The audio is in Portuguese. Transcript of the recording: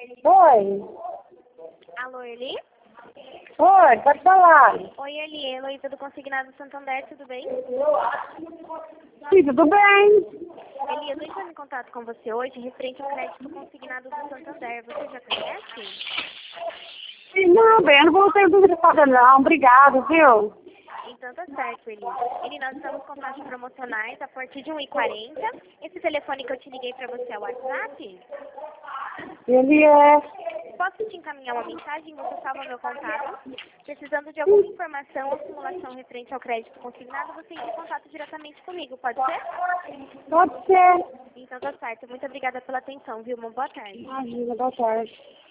Oi. Alô, Eli? Oi, pode falar. Oi, Eli. Heloísa do Consignado Santander, tudo bem? Sim, tudo bem. Eli, eu tô entrando em contato com você hoje referente ao crédito consignado do Santander. Você já conhece? Sim, não, bem, eu não vou ter dúvida nada não. Obrigado, viu? Então tá certo, Eli. Eli, nós estamos com taxas promocionais a partir de 1,40. Esse telefone que eu te liguei pra você é o WhatsApp? Ele é... Posso te encaminhar uma mensagem? Você salva meu contato. Precisando de alguma informação ou simulação referente ao crédito consignado, você entra em contato diretamente comigo, pode ser? Pode ser. Então tá certo. Muito obrigada pela atenção, viu? Uma boa tarde. Imagina, boa tarde.